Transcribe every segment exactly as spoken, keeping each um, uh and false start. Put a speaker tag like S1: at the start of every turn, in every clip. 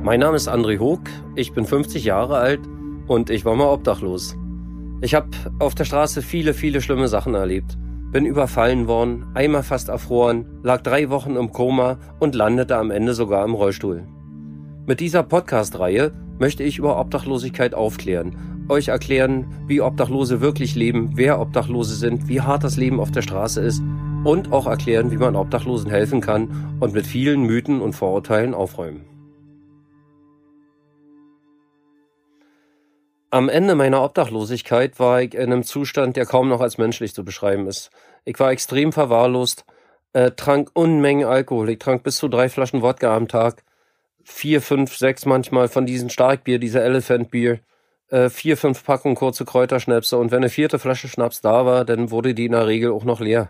S1: Mein Name ist André Hoog, ich bin fünfzig Jahre alt und ich war mal obdachlos. Ich habe auf der Straße viele, viele schlimme Sachen erlebt. Bin überfallen worden, einmal fast erfroren, lag drei Wochen im Koma und landete am Ende sogar im Rollstuhl. Mit dieser Podcast-Reihe möchte ich über Obdachlosigkeit aufklären, euch erklären, wie Obdachlose wirklich leben, wer Obdachlose sind, wie hart das Leben auf der Straße ist und auch erklären, wie man Obdachlosen helfen kann und mit vielen Mythen und Vorurteilen aufräumen. Am Ende meiner Obdachlosigkeit war ich in einem Zustand, der kaum noch als menschlich zu beschreiben ist. Ich war extrem verwahrlost, äh, trank Unmengen Alkohol. Ich trank bis zu drei Flaschen Wodka am Tag, vier, fünf, sechs manchmal von diesen Starkbier, dieser Elephant Beer, äh, vier, fünf Packungen kurze Kräuterschnäpse und wenn eine vierte Flasche Schnaps da war, dann wurde die in der Regel auch noch leer.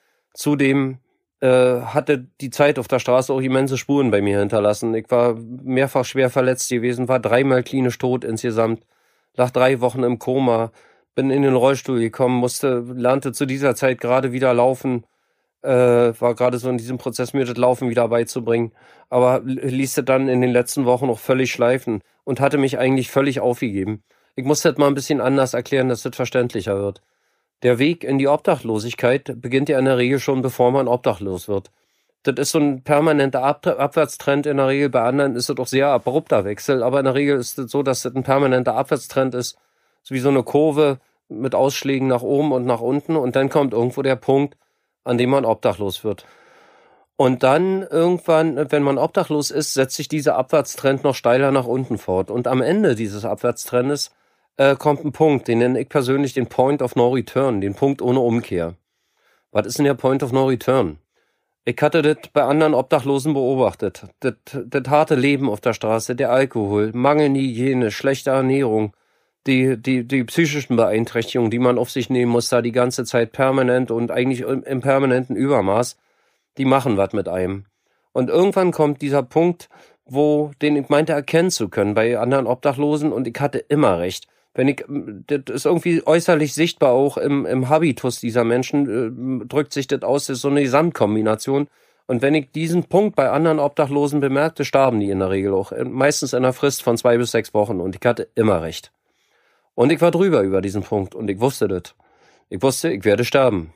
S1: Zudem äh, hatte die Zeit auf der Straße auch immense Spuren bei mir hinterlassen. Ich war mehrfach schwer verletzt gewesen, war dreimal klinisch tot insgesamt. Lag drei Wochen im Koma, bin in den Rollstuhl gekommen, musste, lernte zu dieser Zeit gerade wieder laufen, äh, war gerade so in diesem Prozess, mir das Laufen wieder beizubringen, aber ließ das dann in den letzten Wochen noch völlig schleifen und hatte mich eigentlich völlig aufgegeben. Ich musste das mal ein bisschen anders erklären, dass das verständlicher wird. Der Weg in die Obdachlosigkeit beginnt ja in der Regel schon, bevor man obdachlos wird. Das ist so ein permanenter Ab- Abwärtstrend in der Regel. Bei anderen ist das auch sehr abrupter Wechsel, aber in der Regel ist es so, dass das ein permanenter Abwärtstrend ist, so wie so eine Kurve mit Ausschlägen nach oben und nach unten und dann kommt irgendwo der Punkt, an dem man obdachlos wird. Und dann irgendwann, wenn man obdachlos ist, setzt sich dieser Abwärtstrend noch steiler nach unten fort. Und am Ende dieses Abwärtstrendes äh, kommt ein Punkt, den nenne ich persönlich den Point of No Return, den Punkt ohne Umkehr. Was ist denn der Point of No Return? Ich hatte das bei anderen Obdachlosen beobachtet. Das, das harte Leben auf der Straße, der Alkohol, mangelnde Hygiene, schlechte Ernährung, die, die, die psychischen Beeinträchtigungen, die man auf sich nehmen muss, da die ganze Zeit permanent und eigentlich im, im permanenten Übermaß, die machen was mit einem. Und irgendwann kommt dieser Punkt, wo, den ich meinte erkennen zu können bei anderen Obdachlosen und ich hatte immer recht. Wenn ich, das ist irgendwie äußerlich sichtbar auch im, im Habitus dieser Menschen, äh, drückt sich das aus, das ist so eine Gesamtkombination. Und wenn ich diesen Punkt bei anderen Obdachlosen bemerkte, starben die in der Regel auch. Meistens in einer Frist von zwei bis sechs Wochen und ich hatte immer recht. Und ich war drüber über diesen Punkt und ich wusste das. Ich wusste, ich werde sterben.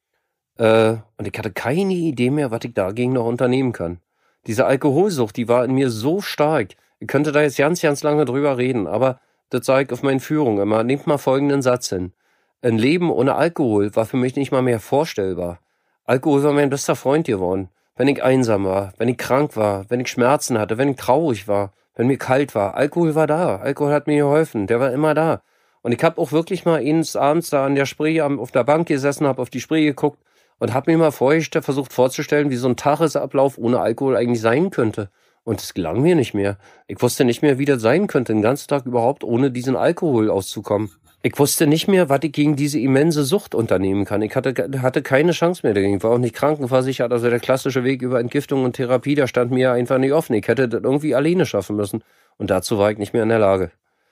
S1: Äh, und ich hatte keine Idee mehr, was ich dagegen noch unternehmen kann. Diese Alkoholsucht, die war in mir so stark. Ich könnte da jetzt ganz, ganz lange drüber reden, aber das sage ich auf meinen Führungen immer. Nehmt mal folgenden Satz hin. Ein Leben ohne Alkohol war für mich nicht mal mehr vorstellbar. Alkohol war mein bester Freund geworden. Wenn ich einsam war, wenn ich krank war, wenn ich Schmerzen hatte, wenn ich traurig war, wenn mir kalt war. Alkohol war da. Alkohol hat mir geholfen. Der war immer da. Und ich habe auch wirklich mal eines Abends da an der Spree auf der Bank gesessen, habe auf die Spree geguckt und habe mir mal vorher versucht vorzustellen, wie so ein Tagesablauf ohne Alkohol eigentlich sein könnte. Und es gelang mir nicht mehr. Ich wusste nicht mehr, wie das sein könnte, den ganzen Tag überhaupt ohne diesen Alkohol auszukommen. Ich wusste nicht mehr, was ich gegen diese immense Sucht unternehmen kann. Ich hatte, hatte keine Chance mehr dagegen. Ich war auch nicht krankenversichert. Also der klassische Weg über Entgiftung und Therapie, der stand mir einfach nicht offen. Ich hätte das irgendwie alleine schaffen müssen. Und dazu war ich nicht mehr in der Lage.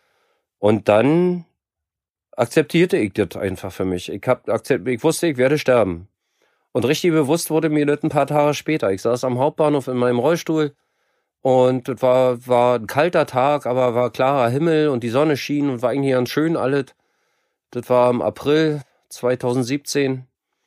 S1: Und dann akzeptierte ich das einfach für mich. Ich, hab, ich wusste, ich werde sterben. Und richtig bewusst wurde mir das ein paar Tage später. Ich saß am Hauptbahnhof in meinem Rollstuhl. Und das war, war ein kalter Tag, aber war klarer Himmel und die Sonne schien und war eigentlich ganz schön alles. Das war im April zweitausendsiebzehn.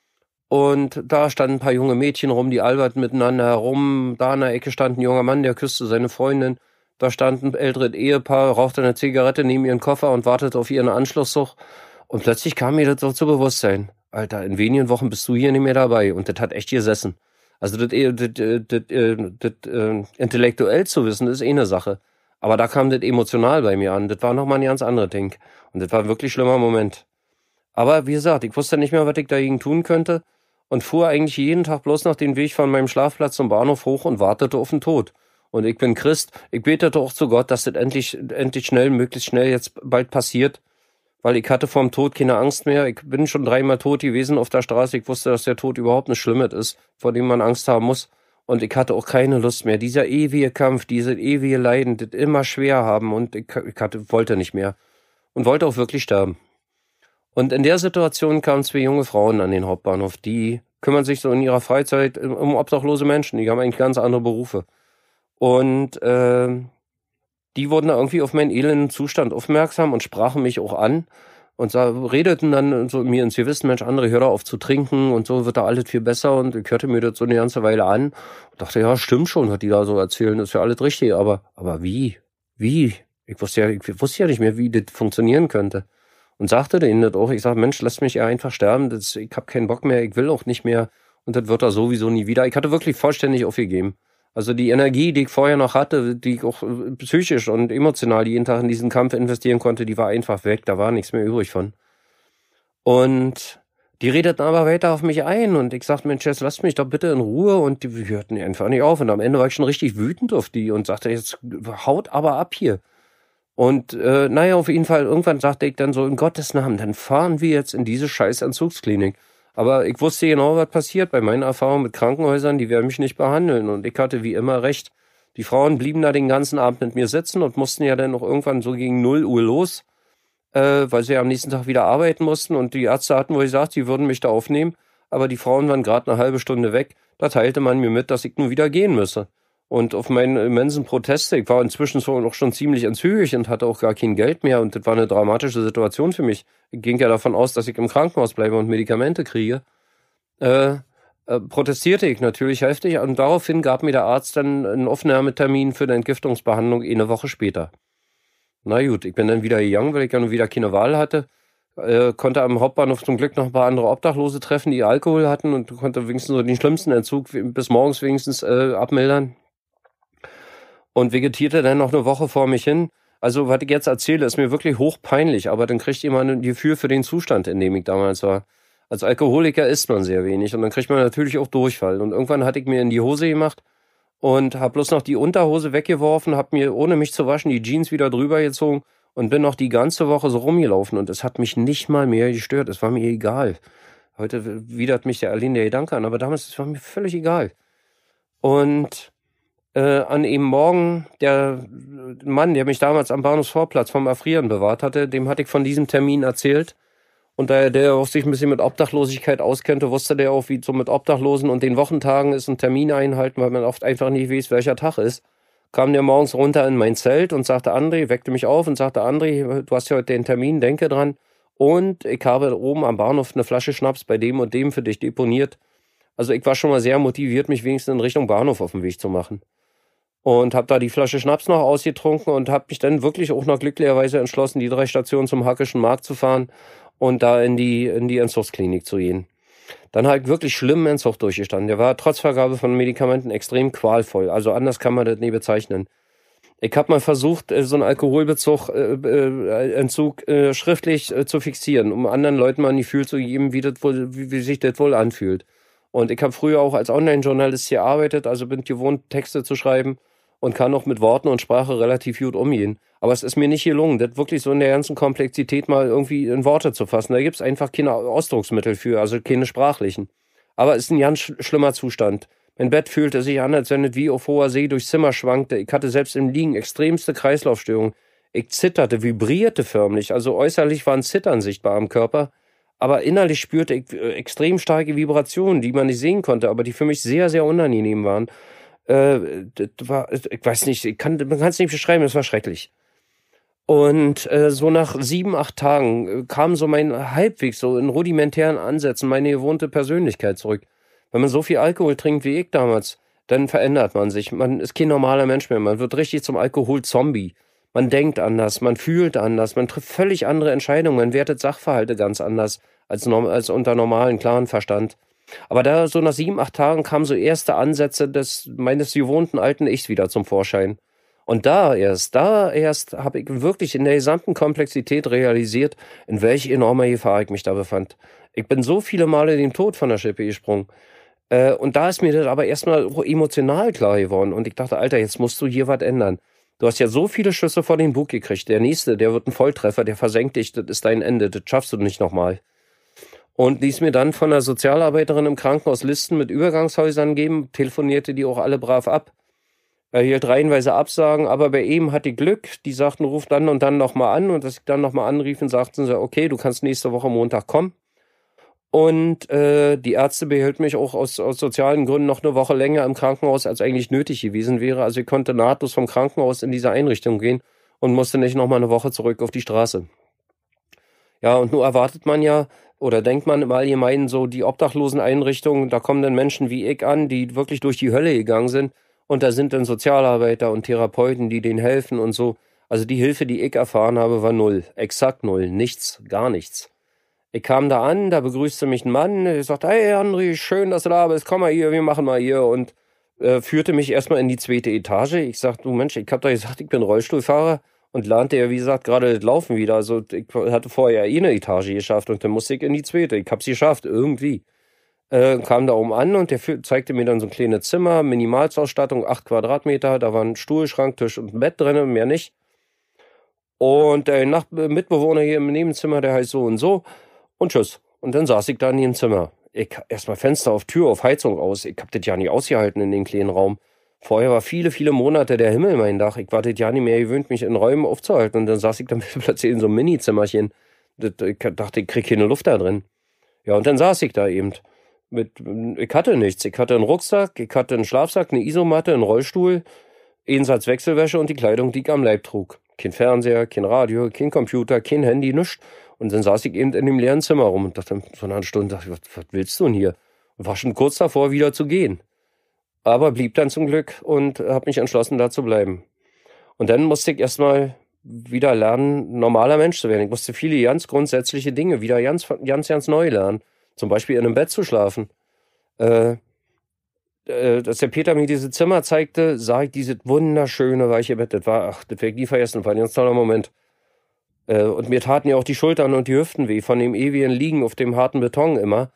S1: Und da standen ein paar junge Mädchen rum, die alberten miteinander herum. Da in der Ecke stand ein junger Mann, der küsste seine Freundin. Da stand ein älteres Ehepaar, rauchte eine Zigarette neben ihren Koffer und wartete auf ihren Anschlusszug. Und plötzlich kam mir das so zu Bewusstsein. Alter, in wenigen Wochen bist du hier nicht mehr dabei. Und das hat echt gesessen. Also das, das, das, das, das äh, intellektuell zu wissen, ist eh eine Sache. Aber da kam das emotional bei mir an. Das war nochmal ein ganz anderes Ding. Und das war ein wirklich schlimmer Moment. Aber wie gesagt, ich wusste nicht mehr, was ich dagegen tun könnte und fuhr eigentlich jeden Tag bloß noch den Weg von meinem Schlafplatz zum Bahnhof hoch und wartete auf den Tod. Und ich bin Christ. Ich betete auch zu Gott, dass das endlich, endlich schnell, möglichst schnell jetzt bald passiert. Weil ich hatte vorm Tod keine Angst mehr. Ich bin schon dreimal tot gewesen auf der Straße. Ich wusste, dass der Tod überhaupt nichts Schlimmes ist, vor dem man Angst haben muss. Und ich hatte auch keine Lust mehr. Dieser ewige Kampf, diese ewige Leiden, das immer schwer haben. Und ich, ich hatte, wollte nicht mehr. Und wollte auch wirklich sterben. Und in der Situation kamen zwei junge Frauen an den Hauptbahnhof. Die kümmern sich so in ihrer Freizeit um obdachlose Menschen. Die haben eigentlich ganz andere Berufe. Und äh, die wurden da irgendwie auf meinen elenden Zustand aufmerksam und sprachen mich auch an und sa redeten dann so mir ins Gewissen: „Mensch, André, hör doch auf zu trinken und so wird da alles viel besser." Und ich hörte mir das so eine ganze Weile an und dachte: „Ja, stimmt schon, was die da so erzählen, ist ja alles richtig." Aber aber wie? Wie? Ich wusste ja ich wusste ja nicht mehr, wie das funktionieren könnte. Und sagte denen das auch. Ich sage: „Mensch, lasst mich ja einfach sterben. Das ich habe keinen Bock mehr, ich will auch nicht mehr und das wird da sowieso nie wieder." Ich hatte wirklich vollständig aufgegeben. Also, die Energie, die ich vorher noch hatte, die ich auch, äh, psychisch und emotional jeden Tag in diesen Kampf investieren konnte, die war einfach weg. Da war nichts mehr übrig von. Und die redeten aber weiter auf mich ein und ich sagte: „Mensch, jetzt lasst mich doch bitte in Ruhe." Und die hörten einfach nicht auf. Und am Ende war ich schon richtig wütend auf die und sagte: „Jetzt haut aber ab hier." Und, äh, na ja, auf jeden Fall, irgendwann sagte ich dann so: „In Gottes Namen, dann fahren wir jetzt in diese scheiß Entzugsklinik." Aber ich wusste genau, was passiert bei meinen Erfahrungen mit Krankenhäusern, die werden mich nicht behandeln. Und ich hatte wie immer recht. Die Frauen blieben da den ganzen Abend mit mir sitzen und mussten ja dann noch irgendwann so gegen null Uhr los, äh, weil sie ja am nächsten Tag wieder arbeiten mussten. Und die Ärzte hatten wohl gesagt, sie würden mich da aufnehmen. Aber die Frauen waren gerade eine halbe Stunde weg. Da teilte man mir mit, dass ich nun wieder gehen müsse. Und auf meinen immensen Proteste, ich war inzwischen so noch schon ziemlich entzügig und hatte auch gar kein Geld mehr. Und das war eine dramatische Situation für mich. Ich ging ja davon aus, dass ich im Krankenhaus bleibe und Medikamente kriege. Äh, äh, protestierte ich natürlich heftig. Und daraufhin gab mir der Arzt dann einen Aufnahmetermin für eine Entgiftungsbehandlung eine Woche später. Na gut, ich bin dann wieder gegangen, weil ich ja nun wieder keine Wahl hatte. Äh, konnte am Hauptbahnhof zum Glück noch ein paar andere Obdachlose treffen, die Alkohol hatten und konnte wenigstens so den schlimmsten Entzug bis morgens wenigstens äh, abmildern. Und vegetierte dann noch eine Woche vor mich hin. Also, was ich jetzt erzähle, ist mir wirklich hochpeinlich, aber dann kriegt jemand ein Gefühl für den Zustand, in dem ich damals war. Als Alkoholiker isst man sehr wenig und dann kriegt man natürlich auch Durchfall. Und irgendwann hatte ich mir in die Hose gemacht und habe bloß noch die Unterhose weggeworfen, habe mir, ohne mich zu waschen, die Jeans wieder drüber gezogen und bin noch die ganze Woche so rumgelaufen. Und es hat mich nicht mal mehr gestört. Es war mir egal. Heute widert mich der allein der Gedanke an, aber damals, es war mir völlig egal. Und Äh, an eben Morgen, der Mann, der mich damals am Bahnhofsvorplatz vom Erfrieren bewahrt hatte, dem hatte ich von diesem Termin erzählt. Und da der auch sich ein bisschen mit Obdachlosigkeit auskannte, wusste der auch, wie so mit Obdachlosen und den Wochentagen ist ein Termin einhalten, weil man oft einfach nicht weiß, welcher Tag ist. Kam der morgens runter in mein Zelt und sagte: "André", weckte mich auf und sagte: "André, du hast ja heute den Termin, denke dran. Und ich habe oben am Bahnhof eine Flasche Schnaps bei dem und dem für dich deponiert." Also ich war schon mal sehr motiviert, mich wenigstens in Richtung Bahnhof auf den Weg zu machen. Und habe da die Flasche Schnaps noch ausgetrunken und habe mich dann wirklich auch noch glücklicherweise entschlossen, die drei Stationen zum Hackischen Markt zu fahren und da in die in die Entzugsklinik zu gehen. Dann halt wirklich schlimmen Entzug durchgestanden. Der war trotz Vergabe von Medikamenten extrem qualvoll. Also anders kann man das nie bezeichnen. Ich habe mal versucht, äh, so einen Alkoholbezug, äh, äh, Entzug äh, schriftlich äh, zu fixieren, um anderen Leuten mal ein Gefühl zu geben, wie, das wohl, wie, wie sich das wohl anfühlt. Und ich habe früher auch als Online-Journalist gearbeitet, also bin gewohnt, Texte zu schreiben und kann auch mit Worten und Sprache relativ gut umgehen. Aber es ist mir nicht gelungen, das wirklich so in der ganzen Komplexität mal irgendwie in Worte zu fassen. Da gibt's einfach keine Ausdrucksmittel für, also keine sprachlichen. Aber es ist ein ganz sch schlimmer Zustand. Mein Bett fühlte sich an, als wenn es wie auf hoher See durchs Zimmer schwankte. Ich hatte selbst im Liegen extremste Kreislaufstörungen. Ich zitterte, vibrierte förmlich. Also äußerlich war ein Zittern sichtbar am Körper. Aber innerlich spürte ich äh, extrem starke Vibrationen, die man nicht sehen konnte, aber die für mich sehr, sehr unangenehm waren. Äh, das war, ich weiß nicht, ich kann, man kann es nicht beschreiben, es war schrecklich. Und äh, so nach sieben, acht Tagen äh, kam so mein halbwegs so in rudimentären Ansätzen meine gewohnte Persönlichkeit zurück. Wenn man so viel Alkohol trinkt wie ich damals, dann verändert man sich. Man ist kein normaler Mensch mehr. Man wird richtig zum Alkohol-Zombie. Man denkt anders, man fühlt anders, man trifft völlig andere Entscheidungen, man wertet Sachverhalte ganz anders als, norm als unter normalen, klaren Verstand. Aber da so nach sieben, acht Tagen kamen so erste Ansätze des meines gewohnten alten Ichs wieder zum Vorschein. Und da erst, da erst habe ich wirklich in der gesamten Komplexität realisiert, in welch enormer Gefahr ich mich da befand. Ich bin so viele Male dem Tod von der Schippe gesprungen. Äh, und da ist mir das aber erstmal emotional klar geworden. Und ich dachte, Alter, jetzt musst du hier was ändern. Du hast ja so viele Schüsse vor den Bug gekriegt. Der nächste, der wird ein Volltreffer, der versenkt dich, das ist dein Ende, das schaffst du nicht nochmal. Und ließ mir dann von einer Sozialarbeiterin im Krankenhaus Listen mit Übergangshäusern geben, telefonierte die auch alle brav ab. Er hielt reihenweise Absagen, aber bei ihm hatte ich Glück. Die sagten, ruf dann und dann nochmal an. Und als ich dann nochmal anrief, sagten sie, okay, du kannst nächste Woche Montag kommen. Und äh, die Ärzte behielten mich auch aus, aus sozialen Gründen noch eine Woche länger im Krankenhaus, als eigentlich nötig gewesen wäre. Also ich konnte nahtlos vom Krankenhaus in diese Einrichtung gehen und musste nicht noch mal eine Woche zurück auf die Straße. Ja, und nun erwartet man ja, oder denkt man im Allgemeinen so, die Obdachloseneinrichtungen, da kommen dann Menschen wie ich an, die wirklich durch die Hölle gegangen sind. Und da sind dann Sozialarbeiter und Therapeuten, die denen helfen und so. Also die Hilfe, die ich erfahren habe, war null. Exakt null. Nichts, gar nichts. Ich kam da an, da begrüßte mich ein Mann, der sagte, hey André, schön, dass du da bist, komm mal hier, wir machen mal hier. Und äh, führte mich erstmal in die zweite Etage. Ich sagte, du Mensch, ich hab doch gesagt, ich bin Rollstuhlfahrer. Und lernte ja, wie gesagt, gerade das Laufen wieder. Also ich hatte vorher eh eine Etage geschafft und dann musste ich in die zweite. Ich hab's geschafft, irgendwie. Äh, kam da oben an und der zeigte mir dann so ein kleines Zimmer, Minimalsausstattung, acht Quadratmeter. Da war ein Stuhl, Schranktisch und ein Bett drin, mehr nicht. Und der Nach Mitbewohner hier im Nebenzimmer, der heißt so und so. Und tschüss. Und dann saß ich da in dem Zimmer. Ich erstmal Fenster auf, Tür auf, Heizung aus. Ich hab das ja nicht ausgehalten in dem kleinen Raum. Vorher war viele, viele Monate der Himmel mein Dach. Ich war das ja nicht mehr gewöhnt, mich in Räumen aufzuhalten. Und dann saß ich dann plötzlich in so einem Mini-Zimmerchen. Ich dachte, ich krieg keine Luft da drin. Ja, und dann saß ich da eben. Mit, ich hatte nichts. Ich hatte einen Rucksack, ich hatte einen Schlafsack, eine Isomatte, einen Rollstuhl, einen Satz Wechselwäsche und die Kleidung, die ich am Leib trug. Kein Fernseher, kein Radio, kein Computer, kein Handy, nichts. Und dann saß ich eben in dem leeren Zimmer rum und dachte, so eine Stunde, dachte ich, was, was willst du denn hier? Und war schon kurz davor, wieder zu gehen. Aber blieb dann zum Glück und habe mich entschlossen, da zu bleiben. Und dann musste ich erstmal wieder lernen, normaler Mensch zu werden. Ich musste viele ganz grundsätzliche Dinge wieder ganz, ganz, ganz neu lernen. Zum Beispiel in einem Bett zu schlafen. Äh, äh, dass der Peter mir dieses Zimmer zeigte, sah ich dieses wunderschöne, weiche Bett. Das war, ach, das werde ich nie vergessen, das war ein ganz toller Moment. Äh, und mir taten ja auch die Schultern und die Hüften weh, von dem ewigen Liegen auf dem harten Beton immer.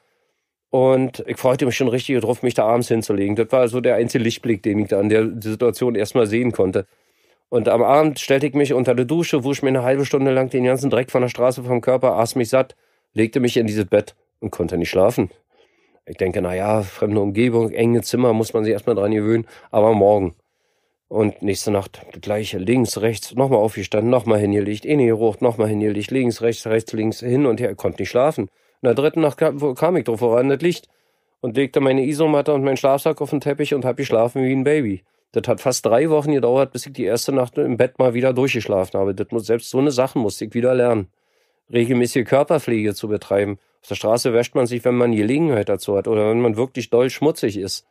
S1: Und ich freute mich schon richtig drauf, mich da abends hinzulegen. Das war so der einzige Lichtblick, den ich da an der Situation erstmal sehen konnte. Und am Abend stellte ich mich unter der Dusche, wusch mir eine halbe Stunde lang den ganzen Dreck von der Straße vom Körper, aß mich satt, legte mich in dieses Bett und konnte nicht schlafen. Ich denke, na ja, fremde Umgebung, enge Zimmer, muss man sich erstmal dran gewöhnen, aber morgen. Und nächste Nacht das gleiche, links, rechts, nochmal aufgestanden, nochmal hingelegt, inne gerucht, nochmal hingelegt, links, rechts, rechts, links, hin und her, ich konnte nicht schlafen. In der dritten Nacht kam, kam ich drauf voran, das Licht, und legte meine Isomatte und meinen Schlafsack auf den Teppich und hab geschlafen wie ein Baby. Das hat fast drei Wochen gedauert, bis ich die erste Nacht im Bett mal wieder durchgeschlafen habe. Das muss, selbst so eine Sache musste ich wieder lernen. Regelmäßige Körperpflege zu betreiben. Auf der Straße wäscht man sich, wenn man Gelegenheit dazu hat oder wenn man wirklich doll schmutzig ist.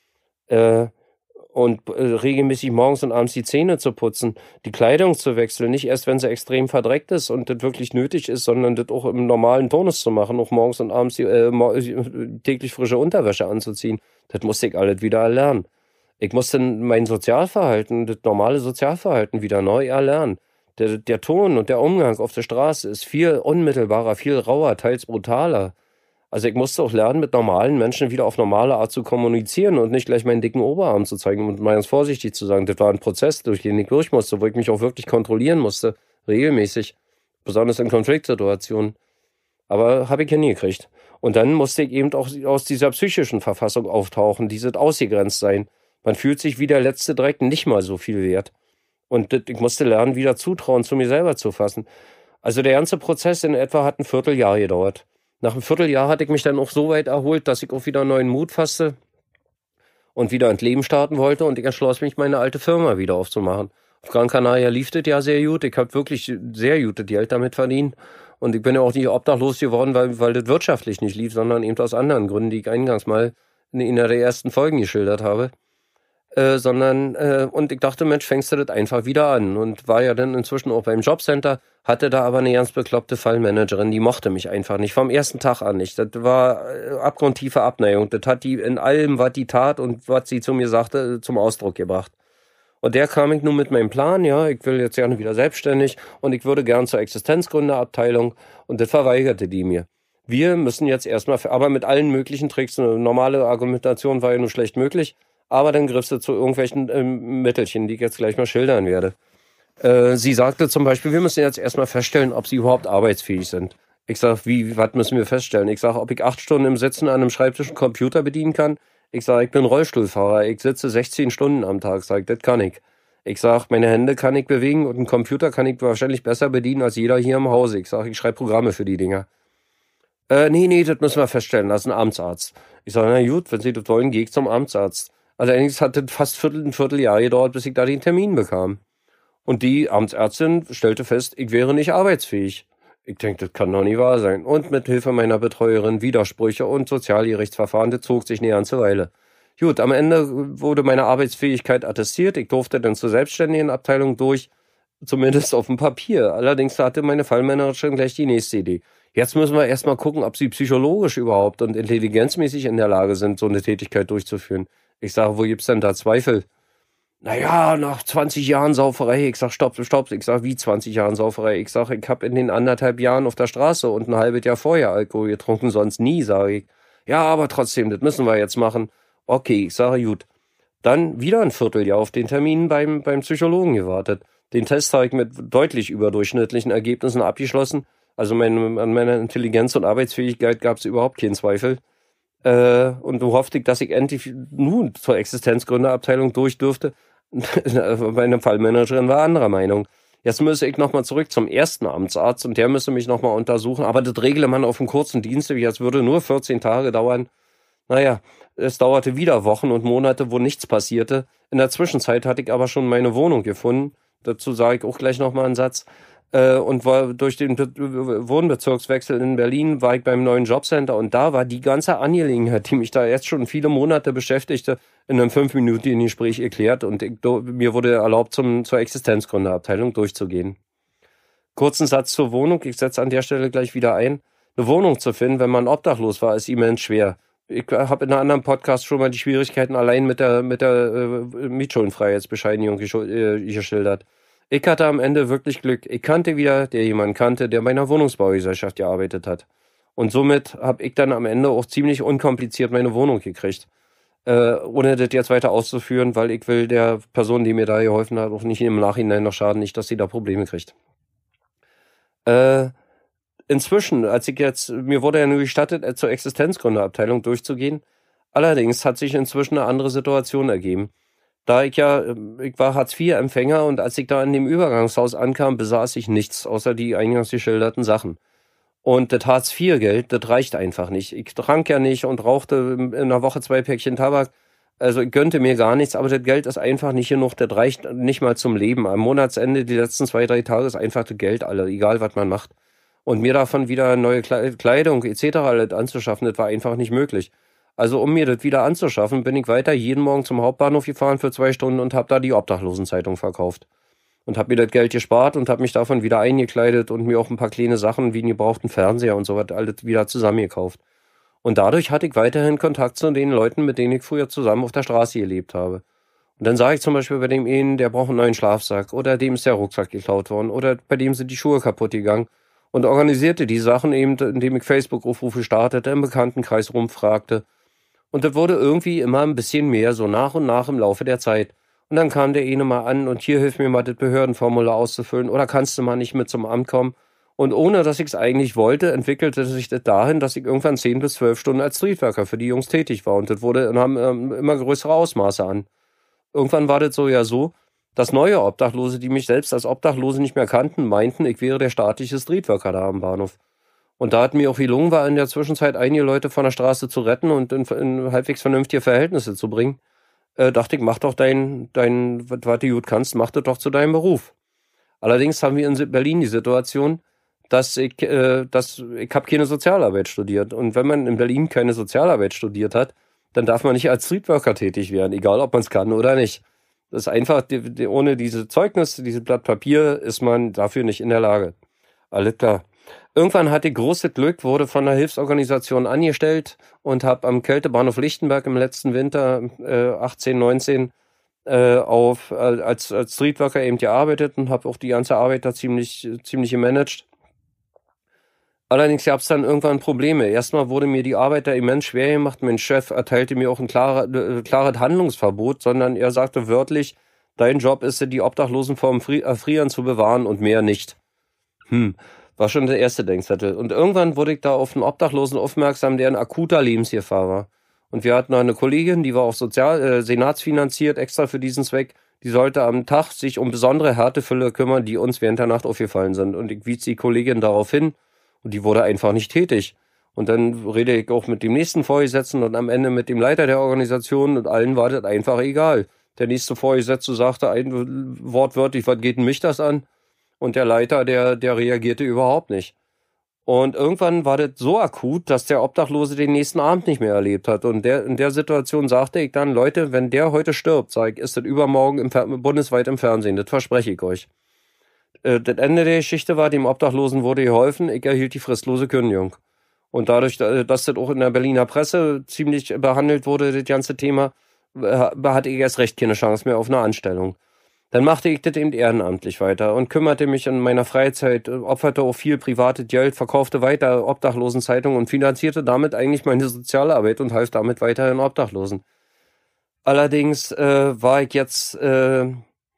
S1: Äh, und äh, regelmäßig morgens und abends die Zähne zu putzen, die Kleidung zu wechseln, nicht erst, wenn sie extrem verdreckt ist und das wirklich nötig ist, sondern das auch im normalen Turnus zu machen, auch morgens und abends die, äh, täglich frische Unterwäsche anzuziehen. Das musste ich alles wieder erlernen. Ich musste mein Sozialverhalten, das normale Sozialverhalten wieder neu erlernen. Der, der Ton und der Umgang auf der Straße ist viel unmittelbarer, viel rauer, teils brutaler. Also ich musste auch lernen, mit normalen Menschen wieder auf normale Art zu kommunizieren und nicht gleich meinen dicken Oberarm zu zeigen und mal ganz vorsichtig zu sagen. Das war ein Prozess, durch den ich durch musste, wo ich mich auch wirklich kontrollieren musste, regelmäßig, besonders in Konfliktsituationen. Aber habe ich hingekriegt. Und dann musste ich eben auch aus dieser psychischen Verfassung auftauchen, dieses ausgegrenzt sein. Man fühlt sich wie der letzte Dreck nicht mal so viel wert. Und ich musste lernen, wieder Zutrauen zu mir selber zu fassen. Also der ganze Prozess in etwa hat ein Vierteljahr gedauert. Nach einem Vierteljahr hatte ich mich dann auch so weit erholt, dass ich auch wieder neuen Mut fasste und wieder ins Leben starten wollte. Und ich entschloss mich, meine alte Firma wieder aufzumachen. Auf Gran Canaria lief das ja sehr gut. Ich habe wirklich sehr gutes Geld damit verdient. Und ich bin ja auch nicht obdachlos geworden, weil, weil das wirtschaftlich nicht lief, sondern eben aus anderen Gründen, die ich eingangs mal in einer der ersten Folgen geschildert habe. Äh, sondern, äh, und ich dachte, Mensch, fängst du das einfach wieder an. Und war ja dann inzwischen auch beim Jobcenter, hatte da aber eine ganz bekloppte Fallmanagerin, die mochte mich einfach nicht, vom ersten Tag an nicht. Das war äh, abgrundtiefe Abneigung. Das hat die in allem, was die tat und was sie zu mir sagte, zum Ausdruck gebracht. Und der kam ich nun mit meinem Plan, ja, ich will jetzt gerne wieder selbstständig und ich würde gern zur Existenzgründerabteilung, und das verweigerte die mir. Wir müssen jetzt erstmal, aber mit allen möglichen Tricks, eine normale Argumentation war ja nur schlecht möglich, aber dann griffst du zu irgendwelchen ähm, Mittelchen, die ich jetzt gleich mal schildern werde. Äh, sie sagte zum Beispiel, wir müssen jetzt erstmal feststellen, ob sie überhaupt arbeitsfähig sind. Ich sag, wie, was müssen wir feststellen? Ich sag, ob ich acht Stunden im Sitzen an einem Schreibtisch einen Computer bedienen kann. Ich sag, ich bin Rollstuhlfahrer, ich sitze sechzehn Stunden am Tag, sag ich, das kann ich. Ich sag, meine Hände kann ich bewegen und einen Computer kann ich wahrscheinlich besser bedienen als jeder hier im Hause. Ich sag, ich schreibe Programme für die Dinger. Äh, nee, nee, das müssen wir feststellen, das ist ein Amtsarzt. Ich sage, na gut, wenn Sie das wollen, gehe ich zum Amtsarzt. Allerdings hat das fast Viertel, ein Vierteljahr gedauert, bis ich da den Termin bekam. Und die Amtsärztin stellte fest, ich wäre nicht arbeitsfähig. Ich denke, das kann doch nicht wahr sein. Und mit Hilfe meiner Betreuerin Widersprüche und Sozialgerichtsverfahren, das zog sich eine ganze Weile. Gut, am Ende wurde meine Arbeitsfähigkeit attestiert. Ich durfte dann zur selbstständigen Abteilung durch, zumindest auf dem Papier. Allerdings hatte meine Fallmanagerin gleich die nächste Idee. Jetzt müssen wir erstmal gucken, ob sie psychologisch überhaupt und intelligenzmäßig in der Lage sind, so eine Tätigkeit durchzuführen. Ich sage, wo gibt's denn da Zweifel? Naja, nach zwanzig Jahren Sauferei. Ich sag, stopp, stopp. Ich sag, wie zwanzig Jahren Sauferei? Ich sag, ich habe in den anderthalb Jahren auf der Straße und ein halbes Jahr vorher Alkohol getrunken, sonst nie, sage ich. Ja, aber trotzdem, das müssen wir jetzt machen. Okay, ich sage, gut. Dann wieder ein Vierteljahr auf den Termin beim, beim Psychologen gewartet. Den Test habe ich mit deutlich überdurchschnittlichen Ergebnissen abgeschlossen. Also meine, an meiner Intelligenz und Arbeitsfähigkeit gab es überhaupt keinen Zweifel. Äh, und so hoffte ich, dass ich endlich nun zur Existenzgründerabteilung durch dürfte. Meine Fallmanagerin war anderer Meinung. Jetzt müsse ich nochmal zurück zum ersten Amtsarzt und der müsse mich nochmal untersuchen. Aber das regle man auf einem kurzen Dienst, das würde nur vierzehn Tage dauern. Naja, es dauerte wieder Wochen und Monate, wo nichts passierte. In der Zwischenzeit hatte ich aber schon meine Wohnung gefunden. Dazu sage ich auch gleich nochmal einen Satz. Äh, und war durch den Be- Wohnbezirkswechsel in Berlin war ich beim neuen Jobcenter und da war die ganze Angelegenheit, die mich da jetzt schon viele Monate beschäftigte, in einem fünfminütigen Gespräch erklärt und ich, do, mir wurde erlaubt, zum, zur Existenzgründerabteilung durchzugehen. Kurzen Satz zur Wohnung, ich setze an der Stelle gleich wieder ein. Eine Wohnung zu finden, wenn man obdachlos war, ist immens schwer. Ich habe in einem anderen Podcast schon mal die Schwierigkeiten allein mit der, mit der äh, Mietschuldenfreiheitsbescheinigung gesch- äh, geschildert. Ich hatte am Ende wirklich Glück. Ich kannte wieder, der jemanden kannte, der bei einer Wohnungsbaugesellschaft gearbeitet hat. Und somit habe ich dann am Ende auch ziemlich unkompliziert meine Wohnung gekriegt. Äh, ohne das jetzt weiter auszuführen, weil ich will der Person, die mir da geholfen hat, auch nicht im Nachhinein noch schaden, nicht, dass sie da Probleme kriegt. Äh, inzwischen, als ich jetzt, mir wurde ja nur gestattet, äh, zur Existenzgründerabteilung durchzugehen. Allerdings hat sich inzwischen eine andere Situation ergeben. Da ich ja, ich war Hartz vier Empfänger und als ich da in dem Übergangshaus ankam, besaß ich nichts, außer die eingangs geschilderten Sachen. Und das Hartz vier Geld, das reicht einfach nicht. Ich trank ja nicht und rauchte in einer Woche zwei Päckchen Tabak. Also ich gönnte mir gar nichts, aber das Geld ist einfach nicht genug. Das reicht nicht mal zum Leben. Am Monatsende, die letzten zwei, drei Tage, ist einfach das Geld alle, egal was man macht. Und mir davon wieder neue Kleidung et cetera alles anzuschaffen, das war einfach nicht möglich. Also um mir das wieder anzuschaffen, bin ich weiter jeden Morgen zum Hauptbahnhof gefahren für zwei Stunden und habe da die Obdachlosenzeitung verkauft. Und habe mir das Geld gespart und habe mich davon wieder eingekleidet und mir auch ein paar kleine Sachen wie einen gebrauchten Fernseher und so was alles wieder zusammengekauft. Und dadurch hatte ich weiterhin Kontakt zu den Leuten, mit denen ich früher zusammen auf der Straße gelebt habe. Und dann sage ich zum Beispiel bei dem einen, der braucht einen neuen Schlafsack oder dem ist der Rucksack geklaut worden oder bei dem sind die Schuhe kaputt gegangen und organisierte die Sachen eben, indem ich Facebook-Aufrufe startete, im Bekanntenkreis rumfragte. Und das wurde irgendwie immer ein bisschen mehr, so nach und nach im Laufe der Zeit. Und dann kam der eine mal an und hier hilf mir mal das Behördenformular auszufüllen oder kannst du mal nicht mit zum Amt kommen? Und ohne, dass ich es eigentlich wollte, entwickelte sich das dahin, dass ich irgendwann zehn bis zwölf Stunden als Streetworker für die Jungs tätig war. Und das wurde, nahm ähm, immer größere Ausmaße an. Irgendwann war das so ja so, dass neue Obdachlose, die mich selbst als Obdachlose nicht mehr kannten, meinten, ich wäre der staatliche Streetworker da am Bahnhof. Und da hat mir auch gelungen, war in der Zwischenzeit einige Leute von der Straße zu retten und in, in halbwegs vernünftige Verhältnisse zu bringen. Äh, dachte ich, mach doch dein, dein, was du gut kannst, mach das doch zu deinem Beruf. Allerdings haben wir in Berlin die Situation, dass ich, äh, dass ich habe keine Sozialarbeit studiert. Und wenn man in Berlin keine Sozialarbeit studiert hat, dann darf man nicht als Streetworker tätig werden, egal ob man es kann oder nicht. Das ist einfach, die, die, ohne diese Zeugnisse, dieses Blatt Papier, ist man dafür nicht in der Lage. Alles klar. Irgendwann hatte ich großes Glück, wurde von einer Hilfsorganisation angestellt und habe am Kältebahnhof Lichtenberg im letzten Winter äh, achtzehn, neunzehn äh, auf, äh, als, als Streetworker eben gearbeitet und habe auch die ganze Arbeit da ziemlich, ziemlich gemanagt. Allerdings gab es dann irgendwann Probleme. Erstmal wurde mir die Arbeit da immens schwer gemacht. Mein Chef erteilte mir auch ein klarer, äh, klares Handlungsverbot, sondern er sagte wörtlich, dein Job ist es, die Obdachlosen vor dem Fri- Erfrieren zu bewahren und mehr nicht. Hm. War schon der erste Denkzettel. Und irgendwann wurde ich da auf einen Obdachlosen aufmerksam, der in akuter Lebensgefahr war. Und wir hatten noch eine Kollegin, die war auch sozial, äh, senatsfinanziert, extra für diesen Zweck. Die sollte am Tag sich um besondere Härtefälle kümmern, die uns während der Nacht aufgefallen sind. Und ich wies die Kollegin darauf hin und die wurde einfach nicht tätig. Und dann rede ich auch mit dem nächsten Vorgesetzten und am Ende mit dem Leiter der Organisation und allen war das einfach egal. Der nächste Vorgesetzte sagte ein wortwörtlich, was geht denn mich das an? Und der Leiter, der, der reagierte überhaupt nicht. Und irgendwann war das so akut, dass der Obdachlose den nächsten Abend nicht mehr erlebt hat. Und der, in der Situation sagte ich dann, Leute, wenn der heute stirbt, sag ich, ist das übermorgen im Fer- bundesweit im Fernsehen. Das verspreche ich euch. Äh, das Ende der Geschichte war, dem Obdachlosen wurde geholfen, ich erhielt die fristlose Kündigung. Und dadurch, dass das auch in der Berliner Presse ziemlich behandelt wurde, das ganze Thema, hatte ich erst recht keine Chance mehr auf eine Anstellung. Dann machte ich das eben ehrenamtlich weiter und kümmerte mich in meiner Freizeit, opferte auch viel privates Geld, verkaufte weiter Obdachlosenzeitungen und finanzierte damit eigentlich meine Sozialarbeit und half damit weiterhin Obdachlosen. Allerdings äh, war ich jetzt äh,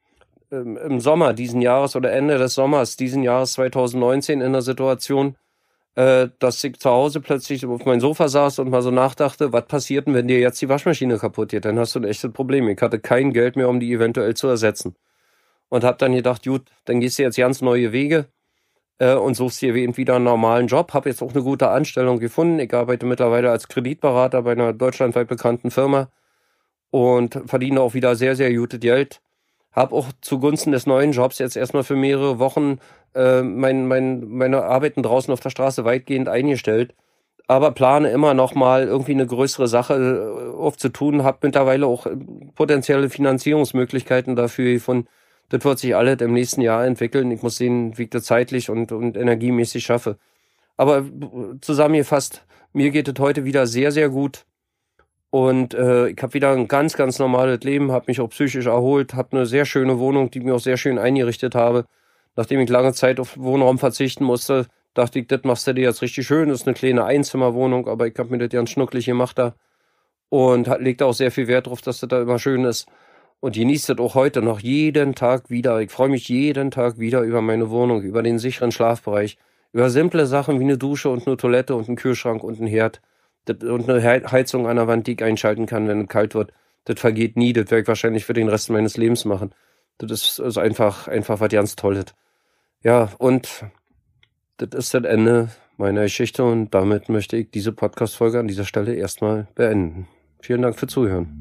S1: im Sommer diesen Jahres oder Ende des Sommers diesen Jahres zweitausendneunzehn in der Situation, äh, dass ich zu Hause plötzlich auf meinem Sofa saß und mal so nachdachte, was passiert denn, wenn dir jetzt die Waschmaschine kaputt geht? Dann hast du ein echtes Problem. Ich hatte kein Geld mehr, um die eventuell zu ersetzen. Und habe dann gedacht, gut, dann gehst du jetzt ganz neue Wege äh, und suchst dir wieder einen normalen Job. Habe jetzt auch eine gute Anstellung gefunden. Ich arbeite mittlerweile als Kreditberater bei einer deutschlandweit bekannten Firma und verdiene auch wieder sehr, sehr gutes Geld. Habe auch zugunsten des neuen Jobs jetzt erstmal für mehrere Wochen äh, mein, mein, meine Arbeiten draußen auf der Straße weitgehend eingestellt. Aber plane immer noch mal irgendwie eine größere Sache aufzutun. Habe mittlerweile auch potenzielle Finanzierungsmöglichkeiten dafür gefunden. Das wird sich alles im nächsten Jahr entwickeln. Ich muss sehen, wie ich das zeitlich und, und energiemäßig schaffe. Aber zusammengefasst, mir geht es heute wieder sehr, sehr gut. Und äh, ich habe wieder ein ganz, ganz normales Leben, habe mich auch psychisch erholt, habe eine sehr schöne Wohnung, die ich mir auch sehr schön eingerichtet habe. Nachdem ich lange Zeit auf Wohnraum verzichten musste, dachte ich, das machst du dir jetzt richtig schön. Das ist eine kleine Einzimmerwohnung, aber ich habe mir das ganz schnucklig gemacht da. Und legt auch sehr viel Wert drauf, dass das da immer schön ist. Und genießt das auch heute noch jeden Tag wieder. Ich freue mich jeden Tag wieder über meine Wohnung, über den sicheren Schlafbereich, über simple Sachen wie eine Dusche und eine Toilette und einen Kühlschrank und einen Herd und eine Heizung an der Wand, die ich einschalten kann, wenn es kalt wird. Das vergeht nie. Das werde ich wahrscheinlich für den Rest meines Lebens machen. Das ist, ist einfach, einfach was ganz Tolles. Ja, und das ist das Ende meiner Geschichte und damit möchte ich diese Podcast-Folge an dieser Stelle erstmal beenden. Vielen Dank für Zuhören.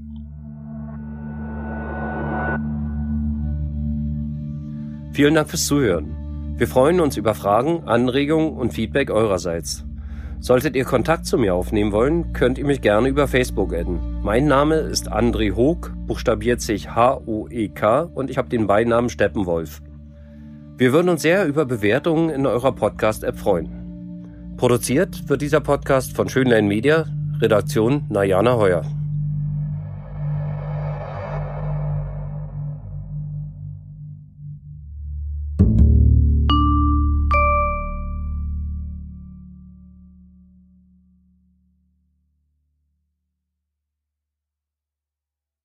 S1: Vielen Dank fürs Zuhören. Wir freuen uns über Fragen, Anregungen und Feedback eurerseits. Solltet ihr Kontakt zu mir aufnehmen wollen, könnt ihr mich gerne über Facebook adden. Mein Name ist André Hoek, buchstabiert sich H O E K und ich habe den Beinamen Steppenwolf. Wir würden uns sehr über Bewertungen in eurer Podcast-App freuen. Produziert wird dieser Podcast von Schönlein Media, Redaktion Najana Heuer.